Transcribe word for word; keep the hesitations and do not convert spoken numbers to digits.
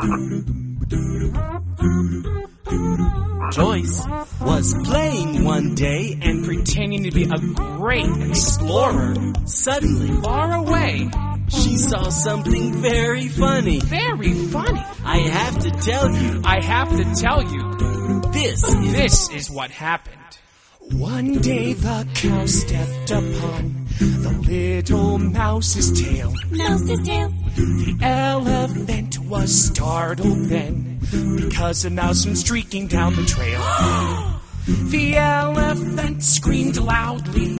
Joyce was playing one day and pretending to be a great explorer. Suddenly, Far away. she saw something very funny. Very funny. I have to tell you, I have to tell you, this is... this is what happened. One day the cow stepped upon the little mouse's tail. Mouse's tail. The elephant was startled then, because a mouse went streaking down the trail. The elephant screamed loudly.